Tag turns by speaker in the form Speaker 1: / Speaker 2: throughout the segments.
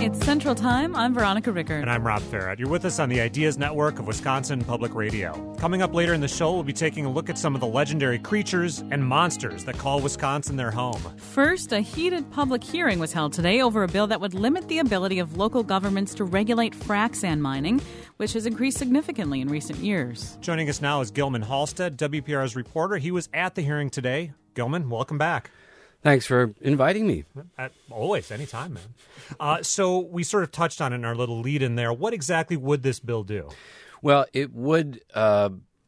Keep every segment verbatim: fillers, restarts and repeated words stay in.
Speaker 1: It's Central Time. I'm Veronica Rickard.
Speaker 2: And I'm Rob Farrett. You're with us on the Ideas Network of Wisconsin Public Radio. Coming up later in the show, we'll be taking a look at some of the legendary creatures and monsters that call Wisconsin their home.
Speaker 1: First, a heated public hearing was held today over a bill that would limit the ability of local governments to regulate frac sand mining, which has increased significantly in recent years.
Speaker 2: Joining us now is Gilman Halstead, W P R's reporter. He was at the hearing today. Gilman, welcome back.
Speaker 3: Thanks for inviting me.
Speaker 2: Uh, always, anytime, man. Uh, so we sort of touched on it in our little lead in there. What exactly would this bill do?
Speaker 3: Well, it would uh,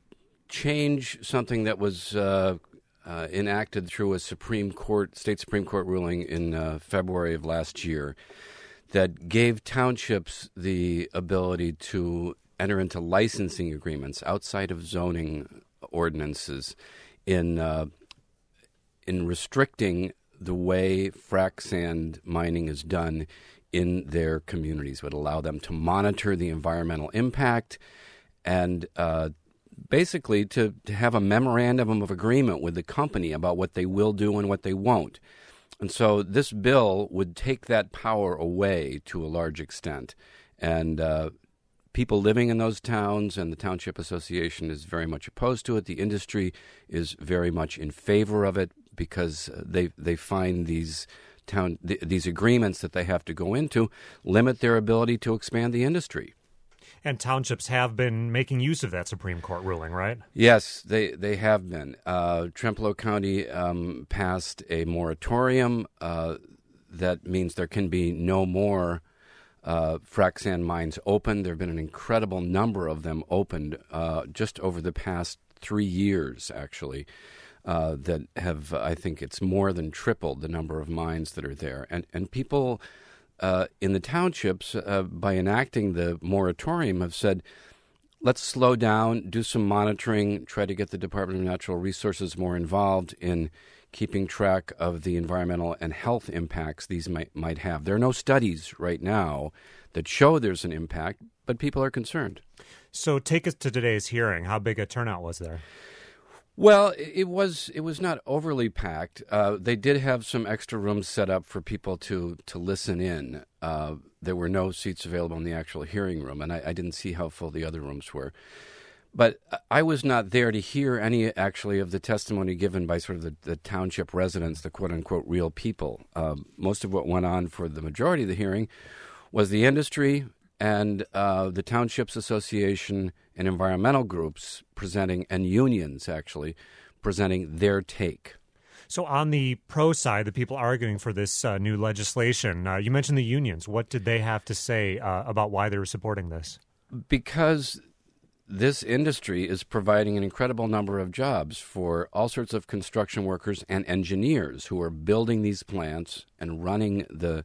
Speaker 3: change something that was uh, uh, enacted through a Supreme Court, state Supreme Court ruling in uh, February of last year that gave townships the ability to enter into licensing agreements outside of zoning ordinances in uh, in restricting the way frac sand mining is done in their communities, would allow them to monitor the environmental impact and uh, basically to, to have a memorandum of agreement with the company about what they will do and what they won't. And so this bill would take that power away to a large extent. And uh, people living in those towns and the Township Association is very much opposed to it. The industry is very much in favor of it, because they they find these town th- these agreements that they have to go into limit their ability to expand the industry.
Speaker 2: And townships have been making use of that Supreme Court ruling, right?
Speaker 3: Yes, they they have been. Uh, Trempealeau County um, passed a moratorium uh, that means there can be no more uh, frac sand mines opened. There have been an incredible number of them opened uh, just over the past three years, actually. Uh, that have, I think it's more than tripled the number of mines that are there. And and people uh, in the townships, uh, by enacting the moratorium, have said, let's slow down, do some monitoring, try to get the Department of Natural Resources more involved in keeping track of the environmental and health impacts these might, might have. There are no studies right now that show there's an impact, but people are concerned.
Speaker 2: So take us to today's hearing. How big a turnout was there?
Speaker 3: Well, it was it was not overly packed. Uh, they did have some extra rooms set up for people to, to listen in. Uh, there were no seats available in the actual hearing room, and I, I didn't see how full the other rooms were. But I was not there to hear any, actually, of the testimony given by sort of the, the township residents, the quote-unquote real people. Uh, most of what went on for the majority of the hearing was the industry and uh, the Townships Association and environmental groups presenting, and unions actually, presenting their take.
Speaker 2: So on the pro side, the people arguing for this uh, new legislation, uh, you mentioned the unions. What did they have to say uh, about why they were supporting this?
Speaker 3: Because this industry is providing an incredible number of jobs for all sorts of construction workers and engineers who are building these plants and running the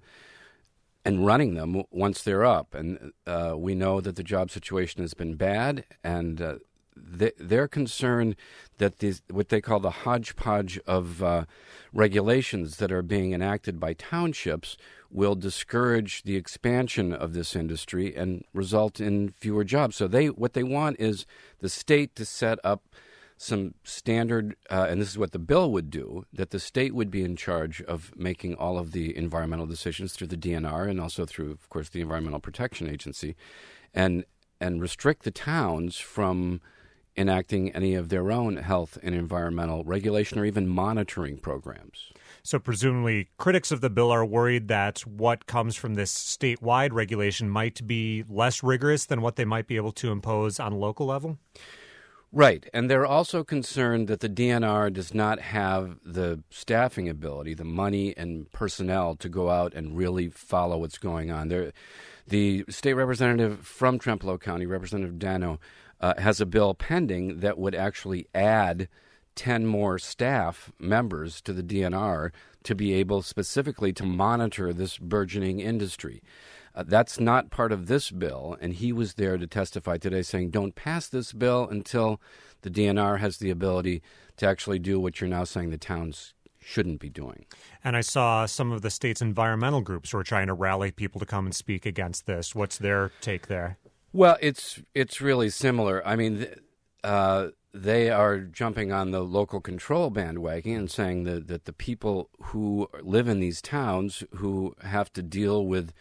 Speaker 3: and running them once they're up. And uh, we know that the job situation has been bad, and uh, they, they're concerned that these, what they call the hodgepodge of uh, regulations that are being enacted by townships will discourage the expansion of this industry and result in fewer jobs. So they what they want is the state to set up some standard, uh, and this is what the bill would do, that the state would be in charge of making all of the environmental decisions through the D N R and also through, of course, the Environmental Protection Agency, and and restrict the towns from enacting any of their own health and environmental regulation or even monitoring programs.
Speaker 2: So presumably critics of the bill are worried that what comes from this statewide regulation might be less rigorous than what they might be able to impose on a local level?
Speaker 3: Right, and they're also concerned that the D N R does not have the staffing ability, the money and personnel to go out and really follow what's going on. There, the state representative from Trempealeau County, Representative Dano, uh, has a bill pending that would actually add ten more staff members to the D N R to be able specifically to monitor this burgeoning industry. Uh, that's not part of this bill, and he was there to testify today saying don't pass this bill until the D N R has the ability to actually do what you're now saying the towns shouldn't be doing.
Speaker 2: And I saw some of the state's environmental groups who are trying to rally people to come and speak against this. What's their take there?
Speaker 3: Well, it's it's really similar. I mean, uh, they are jumping on the local control bandwagon and saying that, that the people who live in these towns who have to deal with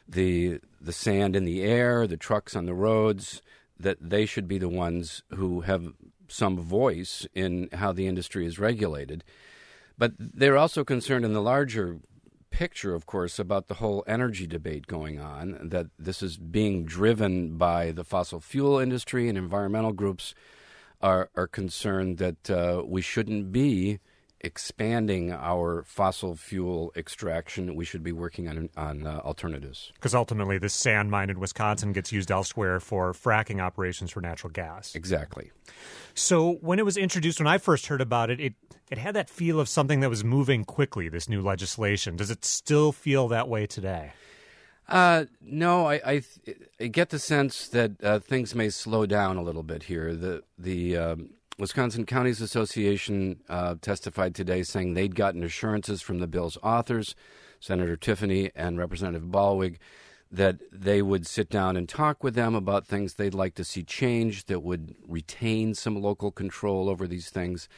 Speaker 3: the the sand in the air, the trucks on the roads, that they should be the ones who have some voice in how the industry is regulated. But they're also concerned in the larger picture, of course, about the whole energy debate going on, that this is being driven by the fossil fuel industry, and environmental groups are, are concerned that uh, we shouldn't be expanding our fossil fuel extraction. We should be working on on uh, alternatives.
Speaker 2: Because ultimately, this sand mine in Wisconsin gets used elsewhere for fracking operations for natural gas.
Speaker 3: Exactly.
Speaker 2: So when it was introduced, when I first heard about it, it it had that feel of something that was moving quickly, this new legislation. Does it still feel that way today?
Speaker 3: Uh, no, I, I, I get the sense that uh, things may slow down a little bit here. The the um, Wisconsin Counties Association uh, testified today saying they'd gotten assurances from the bill's authors, Senator Tiffany and Representative Ballwig, that they would sit down and talk with them about things they'd like to see changed that would retain some local control over these things.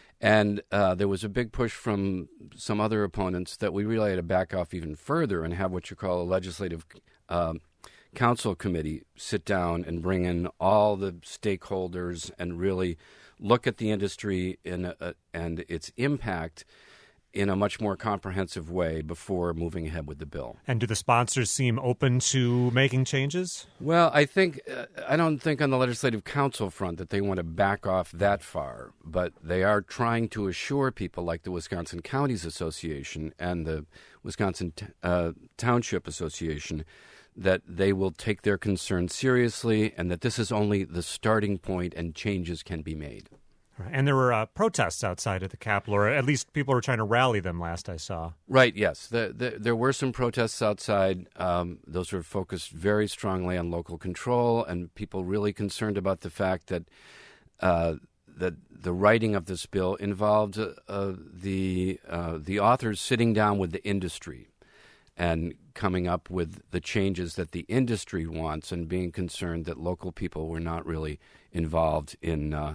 Speaker 3: And uh, there was a big push from some other opponents that we really had to back off even further and have what you call a legislative uh, council committee sit down and bring in all the stakeholders and really look at the industry in a, and its impact in a much more comprehensive way before moving ahead with the bill.
Speaker 2: And do the sponsors seem open to making changes?
Speaker 3: Well, I think uh, I don't think on the Legislative Council front that they want to back off that far, but they are trying to assure people like the Wisconsin Counties Association and the Wisconsin t- uh, Township Association that they will take their concerns seriously and that this is only the starting point and changes can be made.
Speaker 2: And there were uh, protests outside of the Capitol, or at least people were trying to rally them last I saw.
Speaker 3: Right, yes. The, the, there were some protests outside. Um, those were focused very strongly on local control and people really concerned about the fact that uh, that the writing of this bill involved uh, uh, the uh, the authors sitting down with the industry and coming up with the changes that the industry wants and being concerned that local people were not really involved in uh,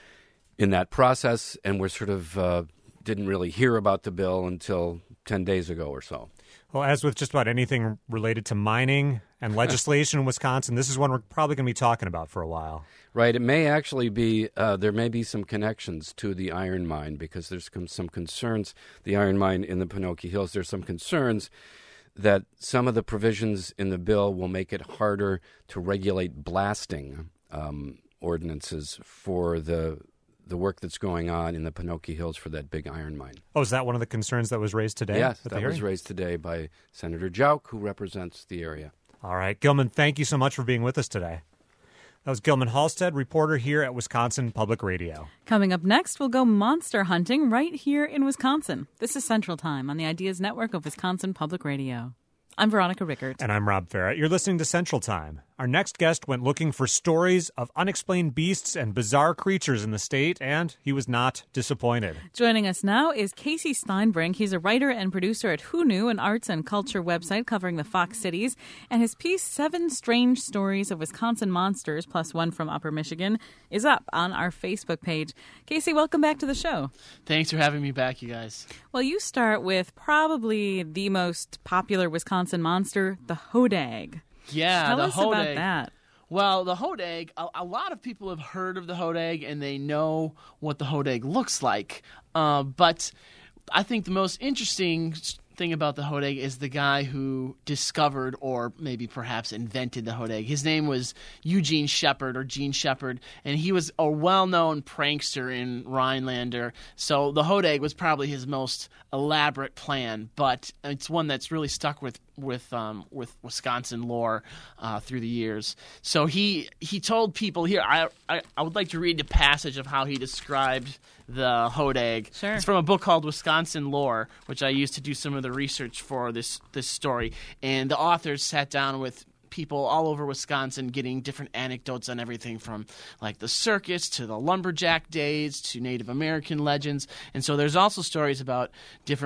Speaker 3: in that process, and we're sort of uh, didn't really hear about the bill until ten days ago or so.
Speaker 2: Well, as with just about anything related to mining and legislation in Wisconsin, this is one we're probably going to be talking about for a while.
Speaker 3: Right. It may actually be, uh, there may be some connections to the iron mine because there's some concerns, the iron mine in the Pinocchio Hills, there's some concerns that some of the provisions in the bill will make it harder to regulate blasting um, ordinances for the the work that's going on in the Pinocchio Hills for that big iron mine.
Speaker 2: Oh, is that one of the concerns that was raised today?
Speaker 3: Yes,
Speaker 2: at
Speaker 3: that
Speaker 2: the
Speaker 3: was raised today by Senator Jauch, who represents the area.
Speaker 2: All right. Gilman, thank you so much for being with us today. That was Gilman Halstead, reporter here at Wisconsin Public Radio.
Speaker 1: Coming up next, we'll go monster hunting right here in Wisconsin. This is Central Time on the Ideas Network of Wisconsin Public Radio. I'm Veronica Rickert.
Speaker 2: And I'm Rob Farrett. You're listening to Central Time. Our next guest went looking for stories of unexplained beasts and bizarre creatures in the state, and he was not disappointed.
Speaker 1: Joining us now is Casey Steinbrink. He's a writer and producer at Who Knew, an arts and culture website covering the Fox Cities. And his piece, Seven Strange Stories of Wisconsin Monsters, plus one from Upper Michigan, is up on our Facebook page. Casey, welcome back to the show.
Speaker 4: Thanks for having me back, you guys.
Speaker 1: Well, you start with probably the most popular Wisconsin monster, the hodag.
Speaker 4: Yeah,
Speaker 1: Tell
Speaker 4: the
Speaker 1: us
Speaker 4: hodag.
Speaker 1: about that.
Speaker 4: Well, the hodag, a, a lot of people have heard of the hodag and they know what the hodag looks like. Uh, but I think the most interesting thing about the hodag is the guy who discovered or maybe perhaps invented the hodag. His name was Eugene Shepard or Gene Shepard, and he was a well-known prankster in Rhinelander. So the hodag was probably his most elaborate plan, but it's one that's really stuck with with um, with Wisconsin lore uh, through the years. So he he told people here. I, I I would like to read the passage of how he described the hodag.
Speaker 1: Sure.
Speaker 4: It's from a book called Wisconsin Lore, which I used to do some of the research for this this story. And the authors sat down with people all over Wisconsin getting different anecdotes on everything from like the circus to the lumberjack days to Native American legends. And so there's also stories about different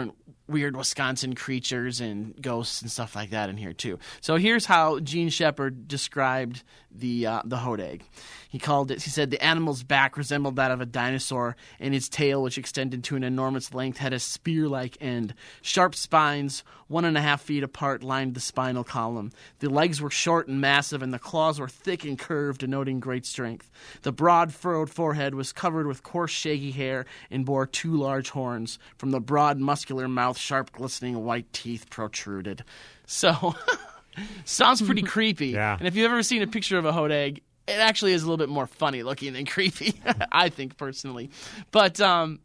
Speaker 4: weird Wisconsin creatures and ghosts and stuff like that in here too. So here's how Gene Shepard described the uh, the hodag. He called it. He said the animal's back resembled that of a dinosaur, and its tail, which extended to an enormous length, had a spear-like end. Sharp spines, one and a half feet apart, lined the spinal column. The legs were short and massive, and the claws were thick and curved, denoting great strength. The broad, furrowed forehead was covered with coarse, shaggy hair and bore two large horns. From the broad, muscular mouth, sharp, glistening white teeth protruded. So, sounds pretty creepy.
Speaker 2: Yeah.
Speaker 4: And if you've ever seen a picture of a hodag, it actually is a little bit more funny looking than creepy, I think, personally. But um,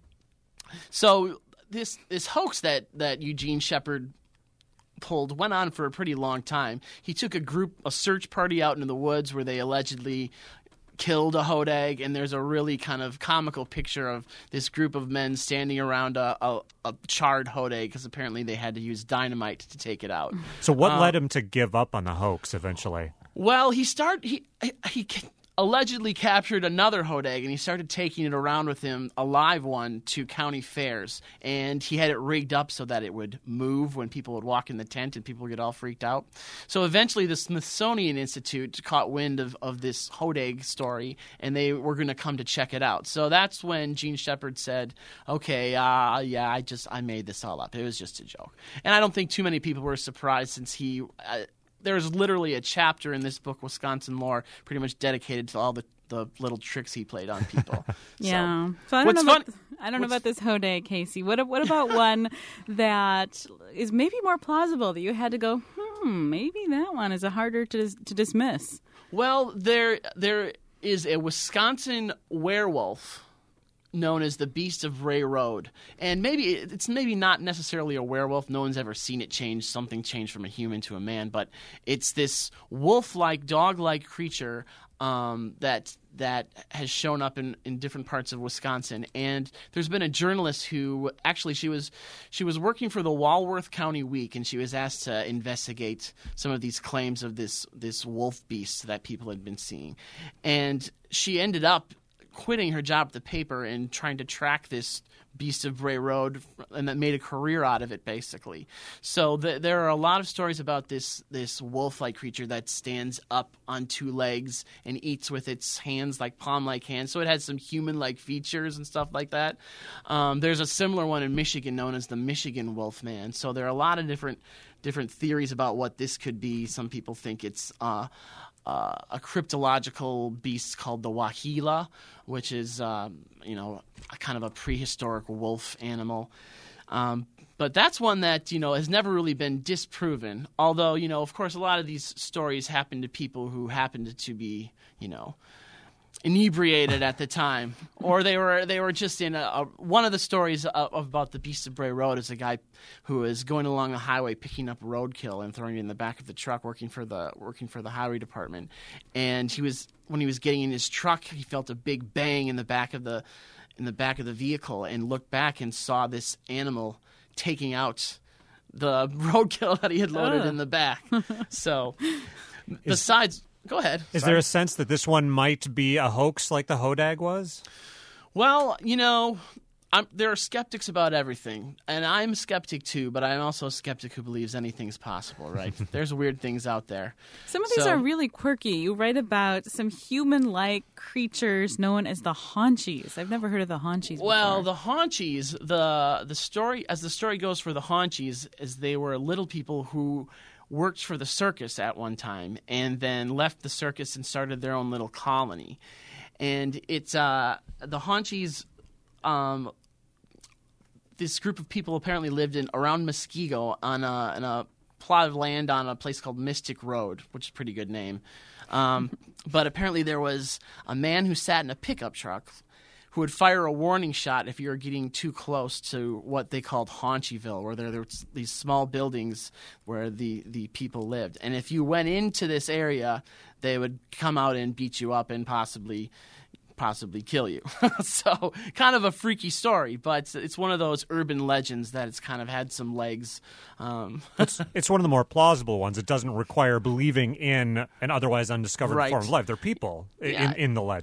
Speaker 4: so this this hoax that, that Eugene Shepard pulled went on for a pretty long time. He took a group, a search party out into the woods where they allegedly killed a hodag, and there's a really kind of comical picture of this group of men standing around a, a, a charred hodag because apparently they had to use dynamite to take it out.
Speaker 2: So what
Speaker 4: Um,
Speaker 2: led him to give up on the hoax eventually?
Speaker 4: Well, he started. He he allegedly captured another hodag, and he started taking it around with him, a live one, to county fairs. And he had it rigged up so that it would move when people would walk in the tent, and people would get all freaked out. So eventually, the Smithsonian Institute caught wind of, of this hodag story, and they were going to come to check it out. So that's when Gene Shepard said, "Okay, uh, yeah, I just I made this all up. It was just a joke." And I don't think too many people were surprised, since he. Uh, There's literally a chapter in this book, Wisconsin Lore, pretty much dedicated to all the, the little tricks he played on people.
Speaker 1: Yeah.
Speaker 4: So,
Speaker 1: So I don't
Speaker 4: what's
Speaker 1: know about
Speaker 4: fun-
Speaker 1: I don't know
Speaker 4: what's-
Speaker 1: about this hodag, Casey. What what about one that is maybe more plausible that you had to go, hmm, maybe that one is a harder to dis- to dismiss.
Speaker 4: Well, there there is a Wisconsin werewolf known as the Beast of Ray Road. And maybe it's maybe not necessarily a werewolf. No one's ever seen it change. Something changed from a human to a man. But it's this wolf-like, dog-like creature um, that that has shown up in, in different parts of Wisconsin. And there's been a journalist who actually she was she was working for the Walworth County Week, and she was asked to investigate some of these claims of this this wolf beast that people had been seeing. And she ended up quitting her job at the paper and trying to track this Beast of Bray Road, and that made a career out of it, basically. So the, there are a lot of stories about this this wolf-like creature that stands up on two legs and eats with its hands, like palm-like hands. So it has some human-like features and stuff like that. Um, there's a similar one in Michigan known as the Michigan Wolfman. So there are a lot of different different theories about what this could be. Some people think it's uh, Uh, a cryptological beast called the Wahila, which is, um, you know, a kind of a prehistoric wolf animal. Um, but that's one that, you know, has never really been disproven. Although, you know, of course, a lot of these stories happen to people who happened to be, you know, inebriated at the time, or they were they were just in a, a one of the stories of, about the Beast of Bray Road is a guy who is going along the highway picking up roadkill and throwing it in the back of the truck, working for the working for the highway department. And he was when he was getting in his truck, he felt a big bang in the back of the in the back of the vehicle, and looked back and saw this animal taking out the roadkill that he had loaded
Speaker 1: Ugh.
Speaker 4: in the back. So besides. Go ahead.
Speaker 2: Is
Speaker 4: Sorry.
Speaker 2: there a sense that this one might be a hoax like the hodag was?
Speaker 4: Well, you know, I'm, there are skeptics about everything, and I'm a skeptic too, but I'm also a skeptic who believes anything's possible, right? There's weird things out there.
Speaker 1: Some of these
Speaker 4: So-
Speaker 1: are really quirky. You write about some human-like creatures known as the Haunchies. I've never heard of the Haunchies
Speaker 4: Well,
Speaker 1: before.
Speaker 4: the Haunchies, the the story, as the story goes for the Haunchies, is they were little people who worked for the circus at one time, and then left the circus and started their own little colony. And it's uh, the Haunchies. Um, this group of people apparently lived in around Muskego on a, on a plot of land on a place called Mystic Road, which is a pretty good name. Um, but apparently there was a man who sat in a pickup truck who would fire a warning shot if you were getting too close to what they called Haunchyville, where there, there were these small buildings where the, the people lived. And if you went into this area, they would come out and beat you up and possibly possibly kill you. So kind of a freaky story, but it's one of those urban legends that it's kind of had some legs. Um,
Speaker 2: It's, it's one of the more plausible ones. It doesn't require believing in an otherwise undiscovered
Speaker 4: Right.
Speaker 2: form of life. They're people i-
Speaker 4: Yeah.
Speaker 2: in, in the legend.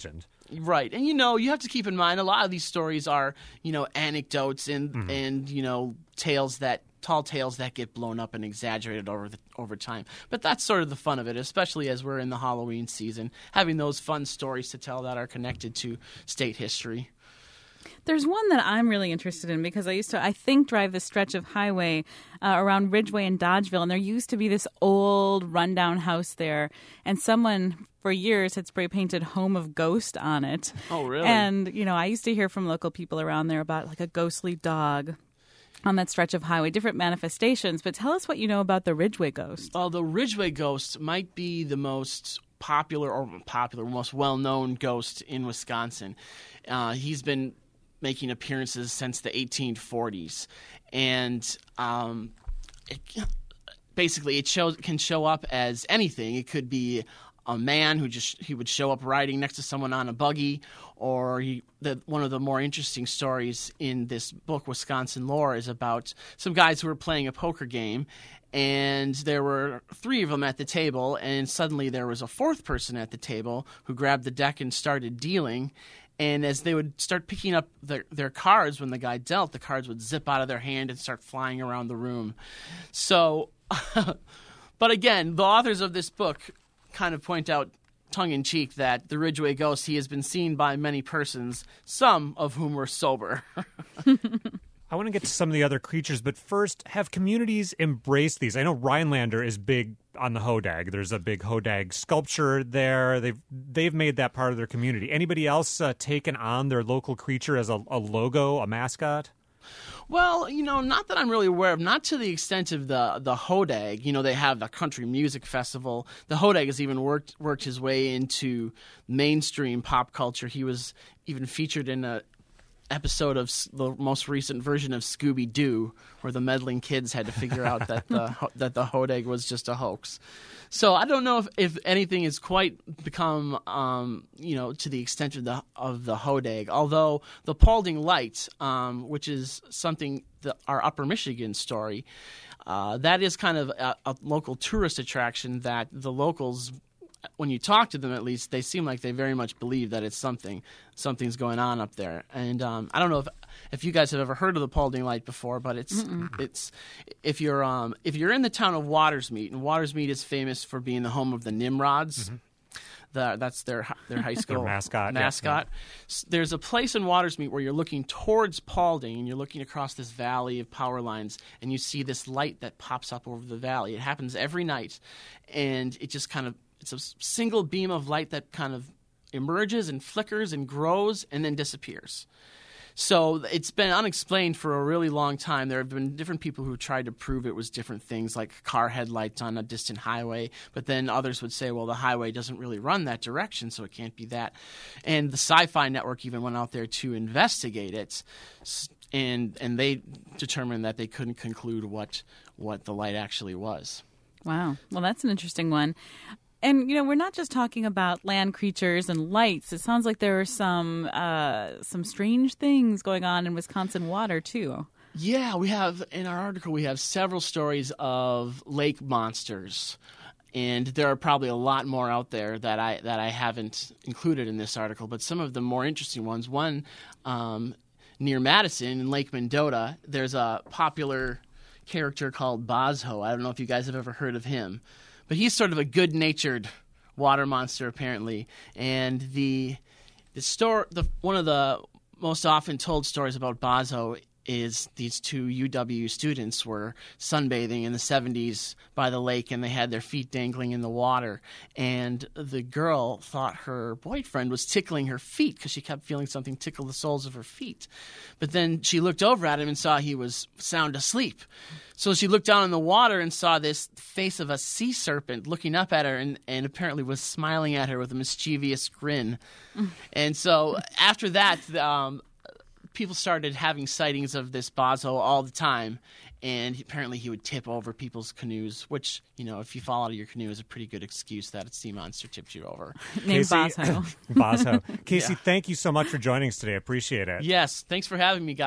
Speaker 4: Right. And, you know, you have to keep in mind a lot of these stories are, you know, anecdotes and, mm-hmm. and you know, tales that tall tales that get blown up and exaggerated over the, over time. But that's sort of the fun of it, especially as we're in the Halloween season, having those fun stories to tell that are connected to state history.
Speaker 1: There's one that I'm really interested in because I used to, I think, drive this stretch of highway uh, around Ridgeway and Dodgeville, and there used to be this old rundown house there, and someone for years had spray painted Home of Ghost on it.
Speaker 4: Oh, really?
Speaker 1: And, you know, I used to hear from local people around there about like a ghostly dog on that stretch of highway, different manifestations. But tell us what you know about the Ridgeway Ghost.
Speaker 4: Well, the Ridgeway Ghost might be the most popular or popular, most well-known ghost in Wisconsin. Uh, he's been making appearances since the eighteen forties, and um, it, basically it shows can show up as anything. It could be a man who just he would show up riding next to someone on a buggy, or he, the, one of the more interesting stories in this book, Wisconsin Lore, is about some guys who were playing a poker game, and there were three of them at the table, and suddenly there was a fourth person at the table who grabbed the deck and started dealing. And as they would start picking up their, their cards when the guy dealt, the cards would zip out of their hand and start flying around the room. So, but again, the authors of this book kind of point out tongue-in-cheek that the Ridgeway Ghost, he has been seen by many persons, some of whom were sober.
Speaker 2: I want to get to some of the other creatures, but first, have communities embraced these? I know Rhinelander is big on the Hodag. There's a big Hodag sculpture there. They've they've made that part of their community. Anybody else uh, taken on their local creature as a, a logo, a mascot?
Speaker 4: Well, you know, not that I'm really aware of, not to the extent of the the Hodag. You know, they have the country music festival. The Hodag has even worked worked his way into mainstream pop culture. He was even featured in a episode of the most recent version of Scooby-Doo, where the meddling kids had to figure out that the that the Hodag was just a hoax. So I don't know if, if anything has quite become, um, you know, to the extent of the of the Hodag. Although the Paulding Light, um, which is something that our Upper Michigan story, uh, that is kind of a, a local tourist attraction that the locals, when you talk to them, at least, they seem like they very much believe that it's something, something's going on up there. And um, I don't know if if you guys have ever heard of the Paulding Light before, but it's Mm-mm. it's if you're um, if you're in the town of Watersmeet, and Watersmeet is famous for being the home of the Nimrods. Mm-hmm. The, that's their their high school
Speaker 2: their mascot.
Speaker 4: Mascot. Yeah. There's a place in Watersmeet where you're looking towards Paulding, and you're looking across this valley of power lines, and you see this light that pops up over the valley. It happens every night, and it just kind of it's a single beam of light that kind of emerges and flickers and grows and then disappears. So it's been unexplained for a really long time. There have been different people who tried to prove it was different things, like car headlights on a distant highway. But then others would say, well, the highway doesn't really run that direction, so it can't be that. And the Sci-Fi Network even went out there to investigate it, and and they determined that they couldn't conclude what what the light actually was.
Speaker 1: Wow. Well, that's an interesting one. And, you know, we're not just talking about land creatures and lights. It sounds like there are some uh, some strange things going on in Wisconsin water, too.
Speaker 4: Yeah, we have, in our article, we have several stories of lake monsters. And there are probably a lot more out there that I that I haven't included in this article. But some of the more interesting ones, one um, near Madison in Lake Mendota, there's a popular character called Bosho. I don't know if you guys have ever heard of him. But he's sort of a good-natured water monster, apparently. And the the story, the one of the most often told stories about Bosho is these two U W students were sunbathing in the seventies by the lake, and they had their feet dangling in the water. And the girl thought her boyfriend was tickling her feet because she kept feeling something tickle the soles of her feet. But then she looked over at him and saw he was sound asleep. So she looked down in the water and saw this face of a sea serpent looking up at her, and, and apparently was smiling at her with a mischievous grin. And so after that, um, people started having sightings of this Bosho all the time, and apparently he would tip over people's canoes, which, you know, if you fall out of your canoe is a pretty good excuse that a sea monster tipped you over.
Speaker 1: Named Bosho.
Speaker 2: Bosho. Casey,
Speaker 4: Yeah.
Speaker 2: Thank you so much for joining us today. I appreciate it.
Speaker 4: Yes, thanks for having me, guys.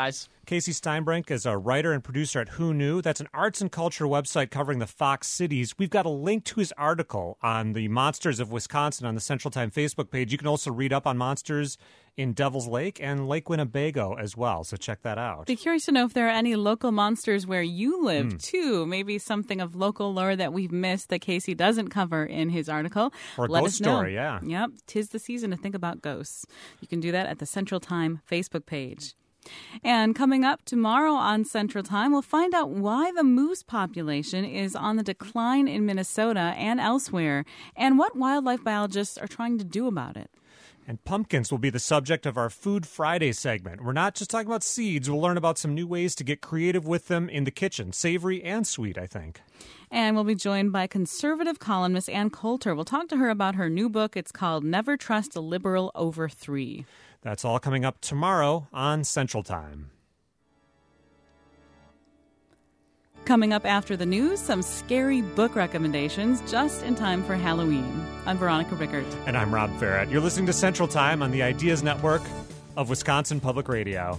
Speaker 2: Casey Steinbrink is a writer and producer at Who Knew. That's an arts and culture website covering the Fox cities. We've got a link to his article on the monsters of Wisconsin on the Central Time Facebook page. You can also read up on monsters in Devil's Lake and Lake Winnebago as well, so check that out.
Speaker 1: Be curious to know if there are any local monsters where you live, mm. too. Maybe something of local lore that we've missed that Casey doesn't cover in his article.
Speaker 2: Or a
Speaker 1: Let
Speaker 2: ghost
Speaker 1: us know.
Speaker 2: story, yeah.
Speaker 1: Yep, 'tis the season to think about ghosts. You can do that at the Central Time Facebook page. And coming up tomorrow on Central Time, we'll find out why the moose population is on the decline in Minnesota and elsewhere, and what wildlife biologists are trying to do about it.
Speaker 2: And pumpkins will be the subject of our Food Friday segment. We're not just talking about seeds. We'll learn about some new ways to get creative with them in the kitchen, savory and sweet, I think.
Speaker 1: And we'll be joined by conservative columnist Ann Coulter. We'll talk to her about her new book. It's called Never Trust a Liberal Over Three.
Speaker 2: That's all coming up tomorrow on Central Time.
Speaker 1: Coming up after the news, some scary book recommendations just in time for Halloween. I'm Veronica Rickert.
Speaker 2: And I'm Rob Farrett. You're listening to Central Time on the Ideas Network of Wisconsin Public Radio.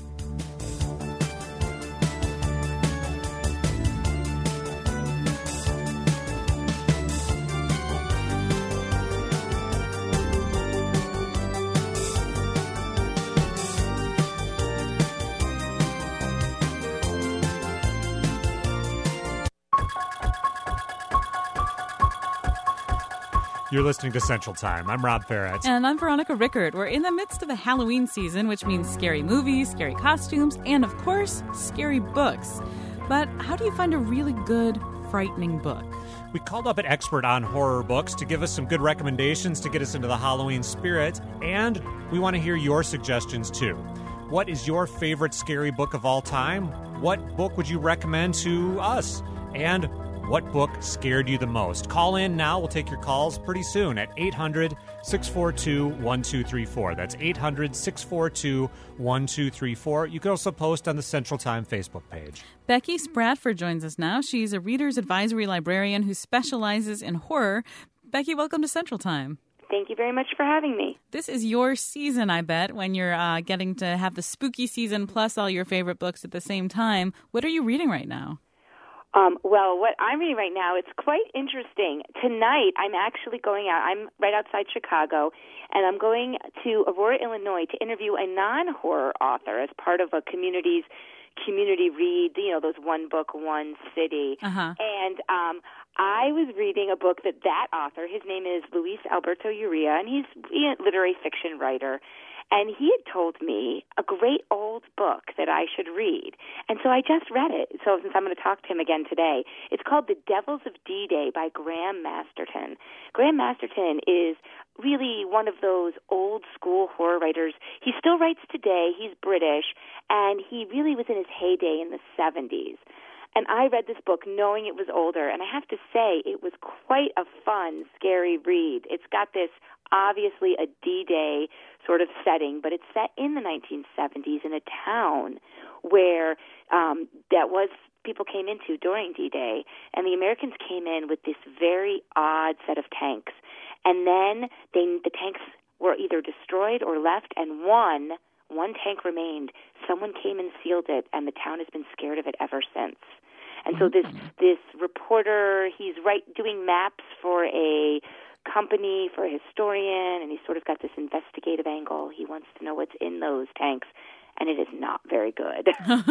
Speaker 2: You're listening to Central Time. I'm Rob Farrett.
Speaker 1: And I'm Veronica Rickert. We're in the midst of the Halloween season, which means scary movies, scary costumes, and, of course, scary books. But how do you find a really good, frightening book?
Speaker 2: We called up an expert on horror books to give us some good recommendations to get us into the Halloween spirit, and we want to hear your suggestions, too. What is your favorite scary book of all time? What book would you recommend to us? And what book scared you the most? Call in now. We'll take your calls pretty soon at eight hundred, six four two, one two three four. That's eight hundred, six four two, one two three four. You can also post on the Central Time Facebook page.
Speaker 1: Becky Spratford joins us now. She's a Reader's Advisory librarian who specializes in horror. Becky, welcome to Central Time.
Speaker 5: Thank you very much for having me.
Speaker 1: This is your season, I bet, when you're uh, getting to have the spooky season plus all your favorite books at the same time. What are you reading right now?
Speaker 5: Um, well, what I'm reading right now, it's quite interesting. Tonight, I'm actually going out. I'm right outside Chicago, and I'm going to Aurora, Illinois, to interview a non-horror author as part of a community's community read, you know, those one book, one city.
Speaker 1: Uh-huh.
Speaker 5: And um, I was reading a book that that author, his name is Luis Alberto Urrea, and he's a literary fiction writer. And he had told me a great old book that I should read. And so I just read it. So since I'm going to talk to him again today, it's called The Devils of D-Day by Graham Masterton. Graham Masterton is really one of those old-school horror writers. He still writes today. He's British, and he really was in his heyday in the seventies. And I read this book knowing it was older, and I have to say it was quite a fun, scary read. It's got this obviously a D-Day sort of setting, but it's set in the nineteen seventies in a town where um, that was people came into during D-Day, and the Americans came in with this very odd set of tanks. And then they, the tanks were either destroyed or left, and one one tank remained. Someone came and sealed it, and the town has been scared of it ever since. And so this this reporter, he's right doing maps for a company, for a historian, and he's sort of got this investigative angle. He wants to know what's in those tanks, and it is not very good.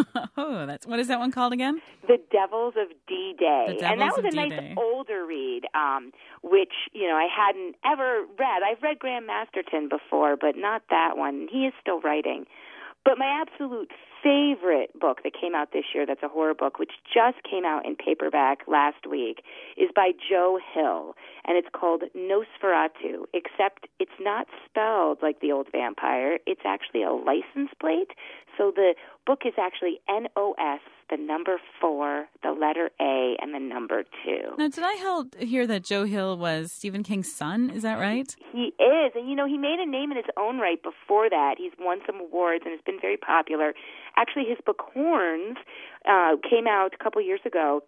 Speaker 1: Oh, that's what is that one called again?
Speaker 5: The Devils of D-Day.
Speaker 1: The
Speaker 5: and that was a
Speaker 1: D-Day.
Speaker 5: nice older read, um, which, you know, I hadn't ever read. I've read Graham Masterton before, but not that one. He is still writing. But my absolute favorite book that came out this year that's a horror book, which just came out in paperback last week, is by Joe Hill, and it's called Nosferatu, except it's not spelled like the old vampire. It's actually a license plate. So the book is actually N O S, the number four, the letter A, and the number two.
Speaker 1: Now, did I held, hear that Joe Hill was Stephen King's son? Is that right?
Speaker 5: He is. And, you know, he made a name in his own right before that. He's won some awards and has been very popular. Actually, his book Horns uh, came out a couple years ago.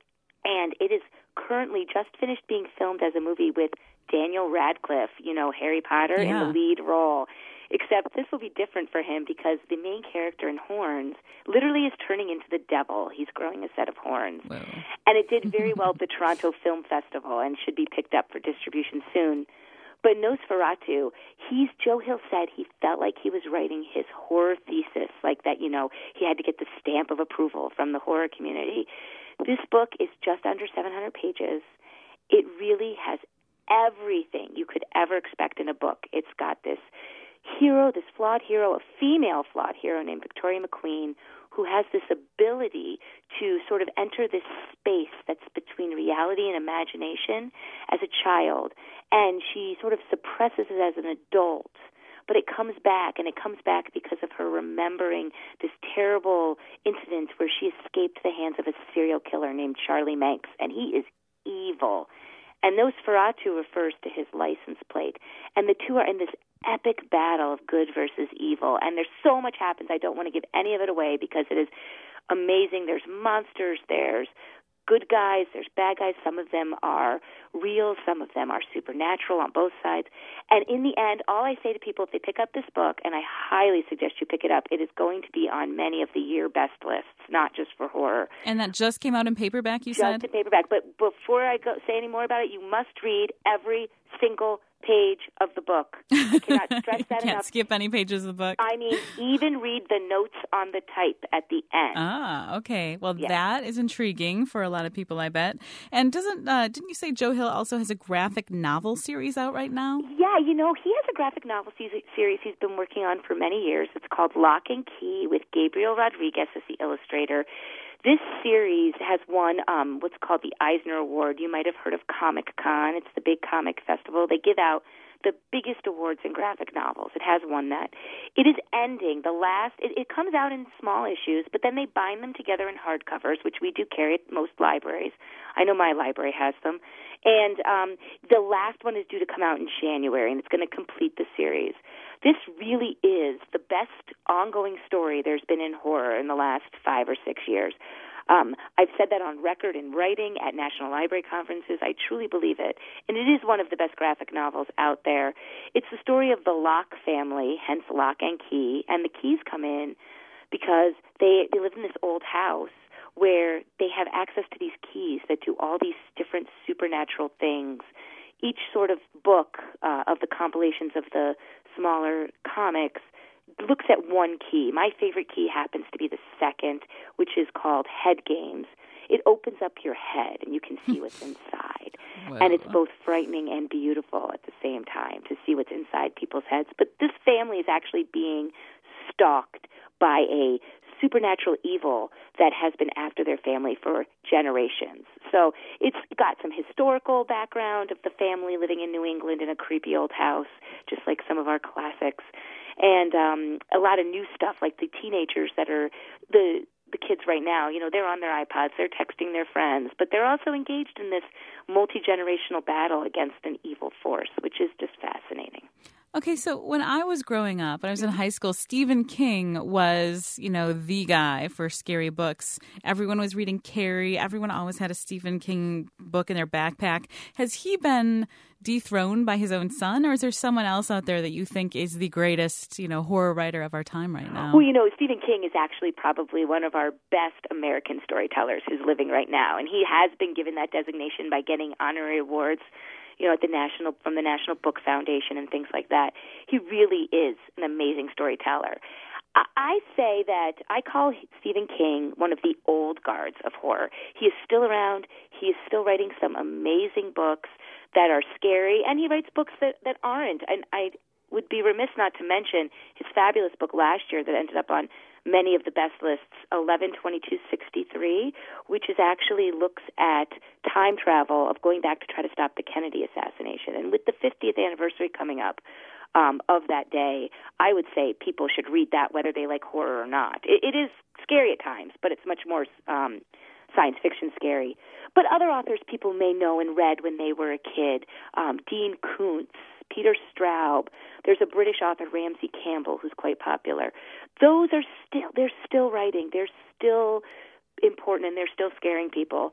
Speaker 5: And it is currently just finished being filmed as a movie with Daniel Radcliffe, you know, Harry Potter,
Speaker 1: Yeah.
Speaker 5: in the lead role. Except this will be different for him because the main character in Horns literally is turning into the devil. He's growing a set of horns.
Speaker 1: Whoa.
Speaker 5: And it did very well at the Toronto Film Festival and should be picked up for distribution soon. But Nosferatu, he's, Joe Hill said he felt like he was writing his horror thesis, like that, you know, he had to get the stamp of approval from the horror community. This book is just under seven hundred pages. It really has everything you could ever expect in a book. It's got this hero, this flawed hero, a female flawed hero named Victoria McQueen, who has this ability to sort of enter this space that's between reality and imagination as a child. And she sort of suppresses it as an adult. But it comes back, and it comes back because of her remembering this terrible incident where she escaped the hands of a serial killer named Charlie Manx, and he is evil. And Nosferatu refers to his license plate. And the two are in this epic battle of good versus evil. And there's so much happens. I don't want to give any of it away because it is amazing. There's monsters. There's good guys. There's bad guys. Some of them are real. Some of them are supernatural on both sides. And in the end, all I say to people, if they pick up this book, and I highly suggest you pick it up, it is going to be on many of the year best lists, not just for horror.
Speaker 1: And that just came out in paperback, you
Speaker 5: just
Speaker 1: said?
Speaker 5: in paperback. But before I go say any more about it, you must read every single page of the book. I cannot stress that
Speaker 1: Can't
Speaker 5: enough.
Speaker 1: skip any pages of the book.
Speaker 5: I mean, even read the notes on the type at the end.
Speaker 1: Ah, okay. Well,
Speaker 5: Yeah.
Speaker 1: that is intriguing for a lot of people, I bet. And doesn't uh, didn't you say Joe Hill also has a graphic novel series out right now?
Speaker 5: Yeah, you know, he has a graphic novel se- series he's been working on for many years. It's called Lock and Key with Gabriel Rodriguez as the illustrator. This series has won um, what's called the Eisner Award. You might have heard of Comic Con. It's the big comic festival. They give out the biggest awards in graphic novels. It has won that. It is ending. The last, it, it comes out in small issues, but then they bind them together in hardcovers, which we do carry at most libraries. I know my library has them. And um, the last one is due to come out in January, and it's going to complete the series. This really is the best ongoing story there's been in horror in the last five or six years. Um, I've said that on record in writing at National Library conferences. I truly believe it. And it is one of the best graphic novels out there. It's the story of the Locke family, hence Lock and Key. And the Keys come in because they, they live in this old house where they have access to these keys that do all these different supernatural things. Each sort of book uh, of the compilations of the smaller comics looks at one key. My favorite key happens to be the second, which is called Head Games. It opens up your head, and you can see what's inside.
Speaker 1: Well,
Speaker 5: and it's both frightening and beautiful at the same time to see what's inside people's heads. But this family is actually being stalked by a supernatural evil that has been after their family for generations. So it's got some historical background of the family living in New England in a creepy old house, just like some of our classics. And um, a lot of new stuff, like the teenagers that are the the kids right now. You know, they're on their iPods, they're texting their friends, but they're also engaged in this multi-generational battle against an evil force, which is just fascinating.
Speaker 1: Okay, so when I was growing up, when I was in high school, Stephen King was, you know, the guy for scary books. Everyone was reading Carrie. Everyone always had a Stephen King book in their backpack. Has he been dethroned by his own son, or is there someone else out there that you think is the greatest, you know, horror writer of our time right now?
Speaker 5: Well, you know, Stephen King is actually probably one of our best American storytellers who's living right now, and he has been given that designation by getting honorary awards, you know, at the national from the National Book Foundation and things like that. He really is an amazing storyteller. I, I say that I call Stephen King one of the old guards of horror. He is still around. He is still writing some amazing books that are scary, and he writes books that, that aren't. And I would be remiss not to mention his fabulous book last year that ended up on many of the best lists, eleven twenty-two sixty-three, which is actually looks at time travel of going back to try to stop the Kennedy assassination. And with the fiftieth anniversary coming up um, of that day, I would say people should read that whether they like horror or not. It, it is scary at times, but it's much more um, science fiction scary. But other authors people may know and read when they were a kid, um, Dean Koontz, Peter Straub. There's a British author, Ramsey Campbell, who's quite popular. Those are still, they're still writing. They're still important, and they're still scaring people.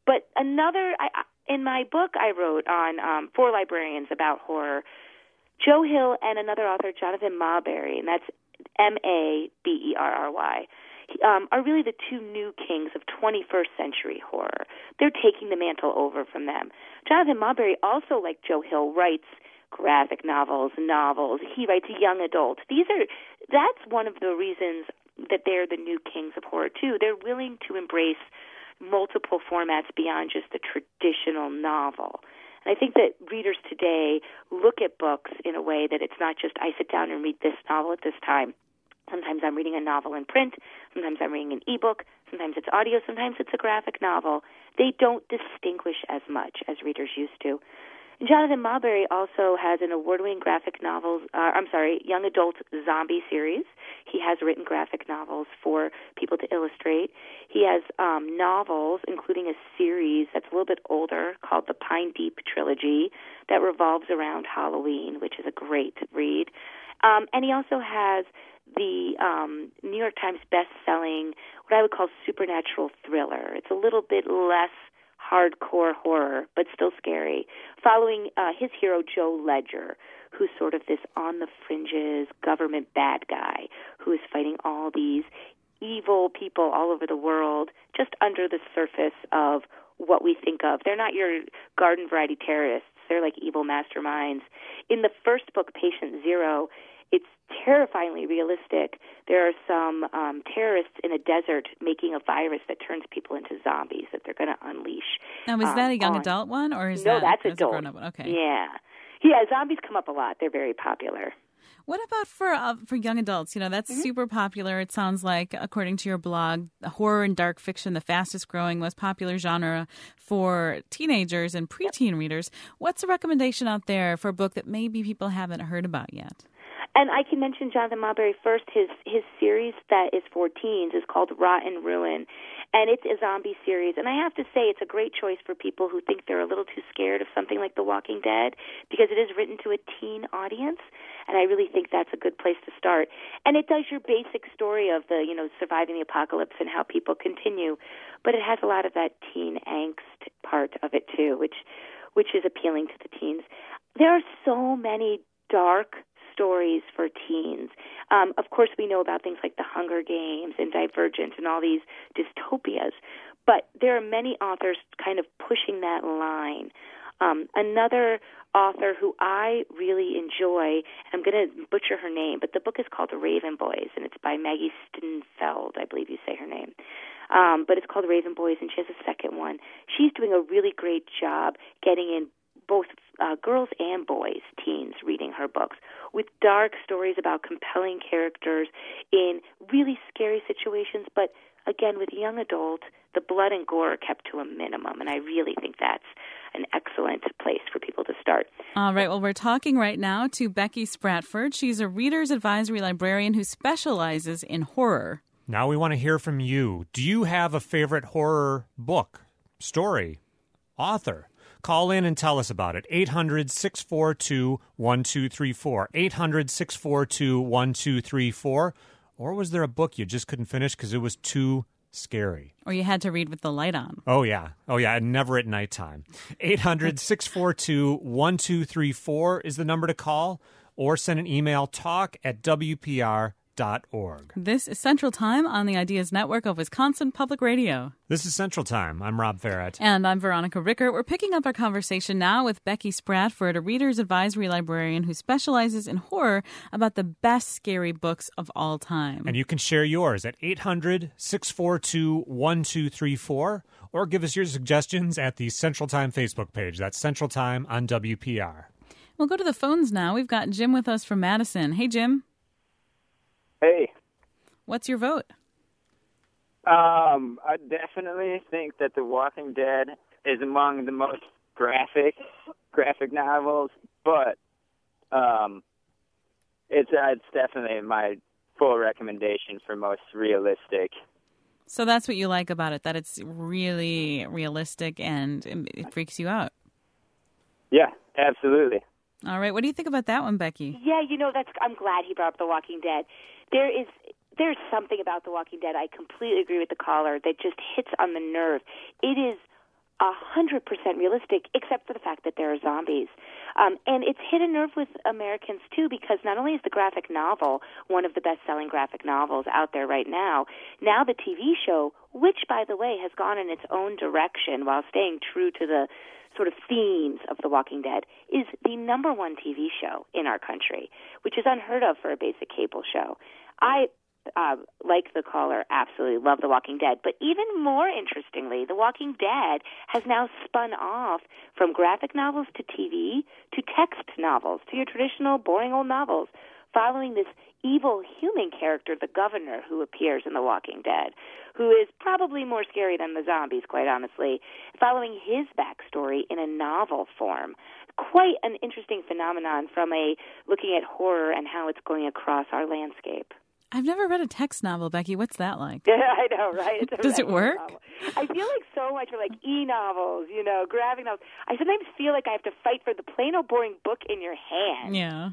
Speaker 5: but another, I, in my book I wrote on um, four librarians about horror, Joe Hill and another author, Jonathan Marbury, and that's M A B E R R Y, um, are really the two new kings of twenty-first century horror. They're taking the mantle over from them. Jonathan Marbury also, like Joe Hill, writes graphic novels, novels. He writes young adult. These are, that's one of the reasons that they're the new kings of horror, too. They're willing to embrace multiple formats beyond just the traditional novel. And I think that readers today look at books in a way that it's not just, I sit down and read this novel at this time. Sometimes I'm reading a novel in print. Sometimes I'm reading an ebook. Sometimes it's audio. Sometimes it's a graphic novel. They don't distinguish as much as readers used to. Jonathan Marbury also has an award-winning graphic novels, uh, I'm sorry, young adult zombie series. He has written graphic novels for people to illustrate. He has um, novels, including a series that's a little bit older called the Pine Deep Trilogy that revolves around Halloween, which is a great read. Um, and he also has the um, New York Times best-selling, what I would call supernatural thriller. It's a little bit less hardcore horror, but still scary, following uh, his hero, Joe Ledger, who's sort of this on-the-fringes government bad guy who is fighting all these evil people all over the world just under the surface of what we think of. They're not your garden-variety terrorists. They're like evil masterminds. In the first book, Patient Zero, it's terrifyingly realistic. There are some um, terrorists in a desert making a virus that turns people into zombies that they're going to unleash.
Speaker 1: Now, is
Speaker 5: um,
Speaker 1: that a young
Speaker 5: on.
Speaker 1: adult one, or is
Speaker 5: no,
Speaker 1: that
Speaker 5: that's
Speaker 1: that's
Speaker 5: adult?
Speaker 1: A grown-up one? Okay.
Speaker 5: Yeah, yeah. Zombies come up a lot. They're very popular.
Speaker 1: What about for uh, for young adults? You know, that's mm-hmm. super popular. It sounds like, according to your blog, horror and dark fiction, the fastest growing, most popular genre for teenagers and preteen yep. readers. What's a recommendation out there for a book that maybe people haven't heard about yet?
Speaker 5: And I can mention Jonathan Marbury first. His his series that is for teens is called Rot and Ruin, and it's a zombie series. And I have to say it's a great choice for people who think they're a little too scared of something like The Walking Dead, because it is written to a teen audience, and I really think that's a good place to start. And it does your basic story of the, you know, surviving the apocalypse and how people continue, but it has a lot of that teen angst part of it too, which which is appealing to the teens. There are so many dark stories for teens. Um, of course, we know about things like The Hunger Games and Divergent and all these dystopias, but there are many authors kind of pushing that line. Um, another author who I really enjoy, and I'm going to butcher her name, but the book is called Raven Boys, and it's by Maggie Stinfeld, I believe you say her name. Um, but it's called Raven Boys, and she has a second one. She's doing a really great job getting in both uh, girls and boys, teens, reading her books, with dark stories about compelling characters in really scary situations, but again, with young adult, the blood and gore are kept to a minimum, and I really think that's an excellent place for people to start.
Speaker 1: All right, well, we're talking right now to Becky Spratford. She's a Reader's Advisory librarian who specializes in horror.
Speaker 2: Now we want to hear from you. Do you have a favorite horror book, story, author? Call in and tell us about it. eight hundred, six four two, one two three four. eight hundred, six four two, one two three four. Or was there a book you just couldn't finish because it was too scary?
Speaker 1: Or you had to read with the light on.
Speaker 2: Oh, yeah. Oh, yeah. And never at nighttime. eight hundred, six four two, one two three four is the number to call. Or send an email, talk at W P R dot org.
Speaker 1: This is Central Time on the Ideas Network of Wisconsin Public Radio.
Speaker 2: This is Central Time. I'm Rob Farrett.
Speaker 1: And I'm Veronica Rickert. We're picking up our conversation now with Becky Spratford, a Reader's Advisory librarian who specializes in horror, about the best scary books of all time.
Speaker 2: And you can share yours at eight hundred, six four two, one two three four, or give us your suggestions at the Central Time Facebook page. That's Central Time on W P R.
Speaker 1: We'll go to the phones now. We've got Jim with us from Madison. Hey, Jim.
Speaker 6: Hey.
Speaker 1: What's your vote?
Speaker 6: Um, I definitely think that The Walking Dead is among the most graphic graphic novels, but um, it's uh, it's definitely my full recommendation for most realistic.
Speaker 1: So that's what you like about it, that it's really realistic and it freaks you out.
Speaker 6: Yeah, absolutely.
Speaker 1: All right. What do you think about that one, Becky?
Speaker 5: Yeah, you know, that's. I'm glad he brought up The Walking Dead. There is there's something about The Walking Dead. I completely agree with the caller that just hits on the nerve. It is one hundred percent realistic, except for the fact that there are zombies. Um, and it's hit a nerve with Americans, too, because not only is the graphic novel one of the best-selling graphic novels out there right now, now the T V show, which, by the way, has gone in its own direction while staying true to the sort of themes of The Walking Dead, is the number one T V show in our country, which is unheard of for a basic cable show. I Uh, like the caller, absolutely love The Walking Dead. But even more interestingly, The Walking Dead has now spun off from graphic novels to T V to text novels, to your traditional boring old novels, following this evil human character, the governor, who appears in The Walking Dead, who is probably more scary than the zombies, quite honestly, following his backstory in a novel form. Quite an interesting phenomenon from a looking at horror and how it's going across our landscape.
Speaker 1: I've never read a text novel, Becky. What's that like?
Speaker 5: Yeah, I know, right? It's a
Speaker 1: Does it work?
Speaker 5: Novel. I feel like so much for like e-novels, you know, graphic novels. I sometimes feel like I have to fight for the plain old boring book in your hand.
Speaker 1: Yeah.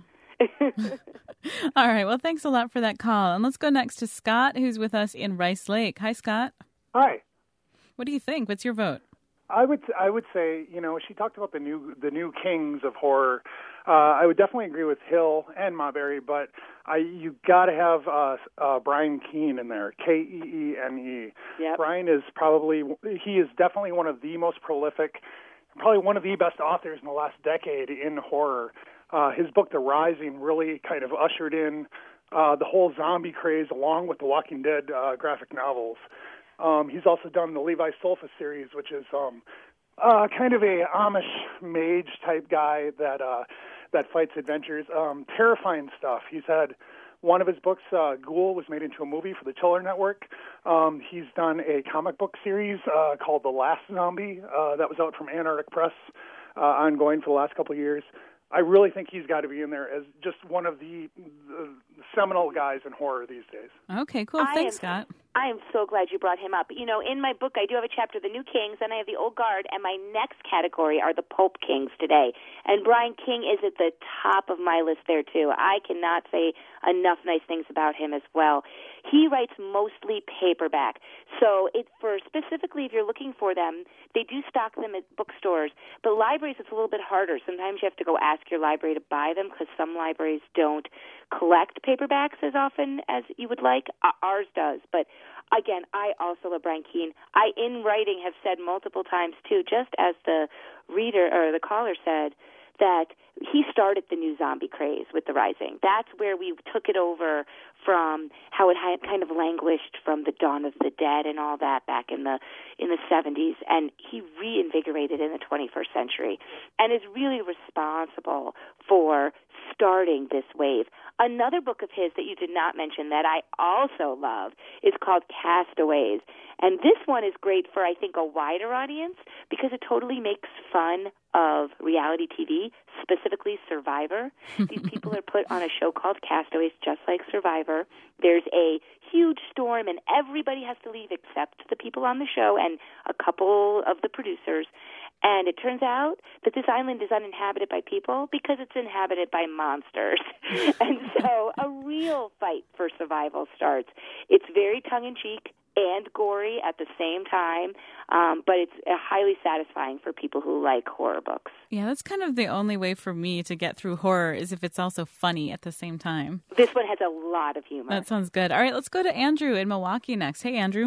Speaker 1: All right. Well, thanks a lot for that call. And let's go next to Scott, who's with us in Rice Lake. Hi, Scott.
Speaker 7: Hi.
Speaker 1: What do you think? What's your vote?
Speaker 7: I would I would say, you know, she talked about the new the new kings of horror. Uh, I would definitely agree with Hill and Marbury, but I you got to have uh, uh, Brian Keene in there, K E E N E.
Speaker 5: Yep.
Speaker 7: Brian is probably he is definitely one of the most prolific, probably one of the best authors in the last decade in horror. Uh, his book, The Rising, really kind of ushered in uh, the whole zombie craze along with the Walking Dead uh, graphic novels. Um, he's also done the Levi Solfa series, which is um, uh, kind of a Amish mage type guy that uh, that fights adventures. Um, terrifying stuff. He's had one of his books, uh, Ghoul, was made into a movie for the Chiller Network. Um, he's done a comic book series uh, called The Last Zombie uh, that was out from Antarctic Press, uh, ongoing for the last couple of years. I really think he's got to be in there as just one of the, the seminal guys in horror these days.
Speaker 1: Okay, cool.
Speaker 5: I
Speaker 1: Thanks,
Speaker 5: am,
Speaker 1: Scott.
Speaker 5: I am so glad you brought him up. You know, in my book, I do have a chapter, The New Kings, and I have the Old Guard, and my next category are the Pulp Kings today. And Brian King is at the top of my list there, too. I cannot say enough nice things about him as well. He writes mostly paperback. So it for specifically if you're looking for them, they do stock them at bookstores. But libraries, it's a little bit harder. Sometimes you have to go ask your library to buy them because some libraries don't collect paperbacks as often as you would like. Ours does. But again, I also love Brian Keene. I, in writing, have said multiple times, too, just as the reader or the caller said, that he started the new zombie craze with The Rising. That's where we took it over from how it had kind of languished from the Dawn of the Dead and all that back in the in the seventies, and he reinvigorated in the twenty-first century and is really responsible for starting this wave. Another book of his that you did not mention that I also love is called Castaways. And this one is great for, I think, a wider audience because it totally makes fun of reality T V, specifically Survivor. These people are put on a show called Castaways, just like Survivor. There's a huge storm, and everybody has to leave except the people on the show and a couple of the producers. And it turns out that this island is uninhabited by people because it's inhabited by monsters. And so a real fight for survival starts. It's very tongue-in-cheek and gory at the same time, um, but it's uh, highly satisfying for people who like horror books.
Speaker 1: Yeah, that's kind of the only way for me to get through horror is if it's also funny at the same time.
Speaker 5: This one has a lot of humor.
Speaker 1: That sounds good. All right, let's go to Andrew in Milwaukee next. Hey, Andrew.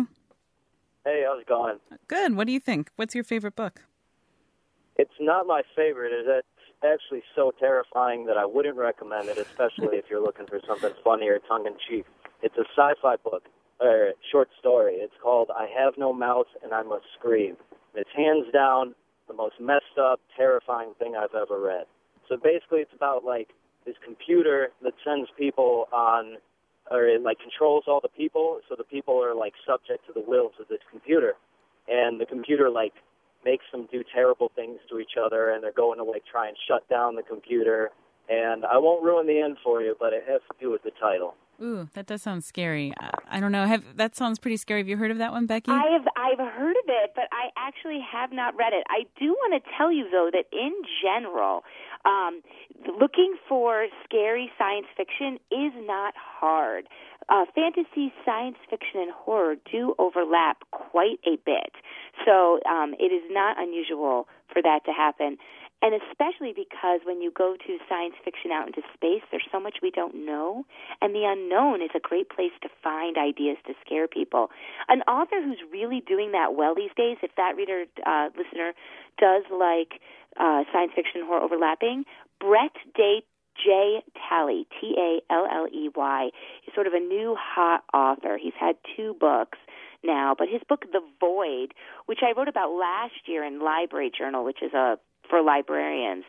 Speaker 8: Hey, how's it going?
Speaker 1: Good. What do you think? What's your favorite book?
Speaker 8: It's not my favorite. It's actually so terrifying that I wouldn't recommend it, especially if you're looking for something funny or tongue-in-cheek. It's a sci-fi book, or short story. It's called I Have No Mouth and I Must Scream. It's hands down the most messed up, terrifying thing I've ever read. So basically it's about, like, this computer that sends people on, or it, like, controls all the people, so the people are, like, subject to the wills of this computer. And the computer, like, makes them do terrible things to each other, and they're going to, like, try and shut down the computer. And I won't ruin the end for you, but it has to do with the title.
Speaker 1: Ooh, that does sound scary. I, I don't know. Have that sounds pretty scary. Have you heard of that one, Becky?
Speaker 5: I have I've heard of it, but I actually have not read it. I do want to tell you, though, that in general, um, looking for scary science fiction is not hard. Uh, fantasy, science fiction, and horror do overlap quite a bit. So um, it is not unusual for that to happen. And especially because when you go to science fiction out into space, there's so much we don't know. And the unknown is a great place to find ideas to scare people. An author who's really doing that well these days, if that reader, uh, listener, does like uh, science fiction and horror overlapping, Brett Day J. Talley, T A L L E Y, is sort of a new hot author. He's had two books now, but his book, The Void, which I wrote about last year in Library Journal, which is a for librarians,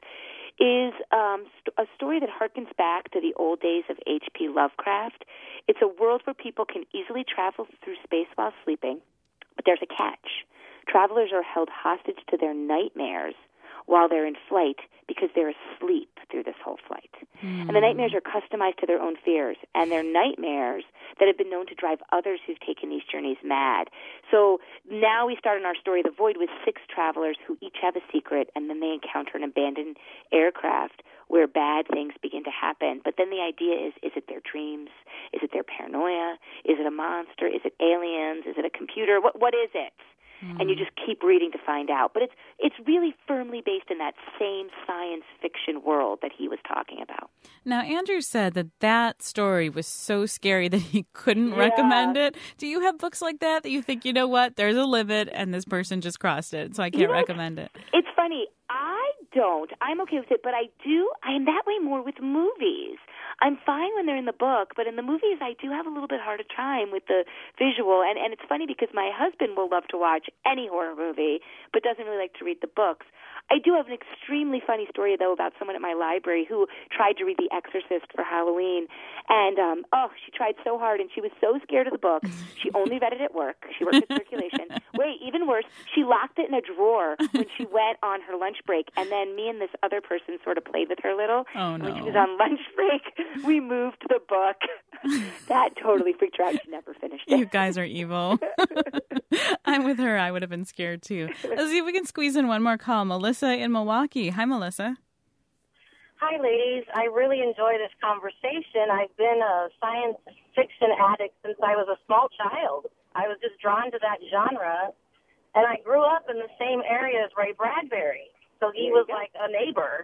Speaker 5: is um, st- a story that harkens back to the old days of H P Lovecraft. It's a world where people can easily travel through space while sleeping, but there's a catch. Travelers are held hostage to their nightmares while they're in flight because they're asleep through this whole flight. Mm. And the nightmares are customized to their own fears, and they're nightmares that have been known to drive others who've taken these journeys mad. So now we start in our story, The Void, with six travelers who each have a secret, and then they encounter an abandoned aircraft where bad things begin to happen. But then the idea is, is it their dreams? Is it their paranoia? Is it a monster? Is it aliens? Is it a computer? What What is it? Mm. And you just keep reading to find out. But it's it's really firmly based in that same science fiction world that he was talking about.
Speaker 1: Now, Andrew said that that story was so scary that he couldn't
Speaker 5: Yeah.
Speaker 1: recommend it. Do you have books like that that you think, you know what, there's a limit and this person just crossed it, so I can't
Speaker 5: You know,
Speaker 1: recommend it?
Speaker 5: It's funny. I don't. I'm okay with it, but I do. I am that way more with movies. I'm fine when they're in the book, but in the movies I do have a little bit harder time with the visual. And, and it's funny because my husband will love to watch any horror movie, but doesn't really like to read the books. I do have an extremely funny story, though, about someone at my library who tried to read The Exorcist for Halloween. And, um, oh, she tried so hard, and she was so scared of the book. She only read it at work. She worked at circulation. Wait, even worse, she locked it in a drawer when she went on her lunch break. And then me and this other person sort of played with her a little.
Speaker 1: Oh,
Speaker 5: and
Speaker 1: no.
Speaker 5: when she was on lunch break, we moved the book. That totally freaked her out. She never finished it.
Speaker 1: You guys are evil. I'm with her. I would have been scared, too. Let's see if we can squeeze in one more call. Melissa in Milwaukee. Hi, Melissa.
Speaker 9: Hi, ladies. I really enjoy this conversation. I've been a science fiction addict since I was a small child. I was just drawn to that genre, and I grew up in the same area as Ray Bradbury, so he was like a neighbor.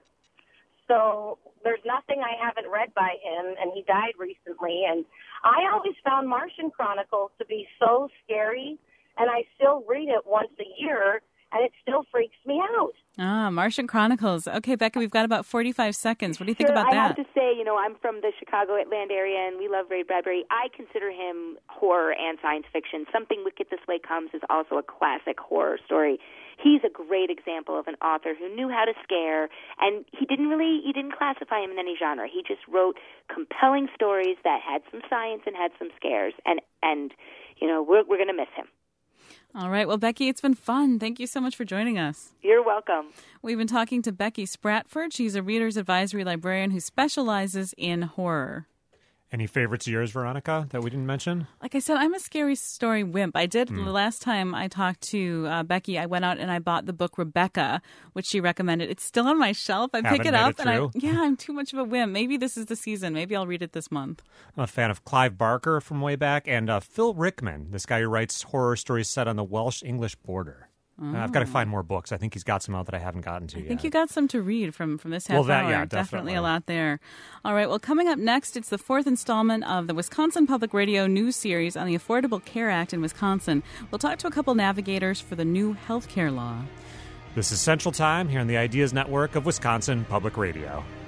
Speaker 9: So there's nothing I haven't read by him, and he died recently. And I always found Martian Chronicles to be so scary, and I still read it once a year, and it still freaks me out.
Speaker 1: Ah, Martian Chronicles. Okay, Becca, we've got about forty-five seconds. What do you think
Speaker 5: Sure,
Speaker 1: about
Speaker 5: I
Speaker 1: that?
Speaker 5: have to say, you know, I'm from the Chicago Atlanta area, and we love Ray Bradbury. I consider him horror and science fiction. Something Wicked This Way Comes is also a classic horror story. He's a great example of an author who knew how to scare, and he didn't really, he didn't classify him in any genre. He just wrote compelling stories that had some science and had some scares, and, and you know, we're, we're going to miss him.
Speaker 1: All right. Well, Becky, it's been fun. Thank you so much for joining us.
Speaker 5: You're welcome.
Speaker 1: We've been talking to Becky Spratford. She's a Reader's Advisory librarian who specializes in horror.
Speaker 2: Any favorites of yours, Veronica, that we didn't mention?
Speaker 1: Like I said, I'm a scary story wimp. I did
Speaker 2: Mm.
Speaker 1: the last time I talked to uh, Becky, I went out and I bought the book Rebecca, which she recommended. It's still on my shelf. I
Speaker 2: Haven't
Speaker 1: pick it
Speaker 2: made
Speaker 1: up
Speaker 2: it
Speaker 1: and I,
Speaker 2: through?
Speaker 1: yeah, I'm too much of a wimp. Maybe this is the season. Maybe I'll read it this month.
Speaker 2: I'm a fan of Clive Barker from way back, and uh, Phil Rickman, this guy who writes horror stories set on the Welsh-English border. Uh, I've got to find more books. I think he's got some out that I haven't gotten to
Speaker 1: I
Speaker 2: yet.
Speaker 1: think you got some to read from, from this half
Speaker 2: Well, that-
Speaker 1: hour.
Speaker 2: yeah,
Speaker 1: definitely.
Speaker 2: definitely.
Speaker 1: a lot there. All right, well, coming up next, it's the fourth installment of the Wisconsin Public Radio news series on the Affordable Care Act in Wisconsin. We'll talk to a couple navigators for the new health care law.
Speaker 2: This is Central Time here on the Ideas Network of Wisconsin Public Radio.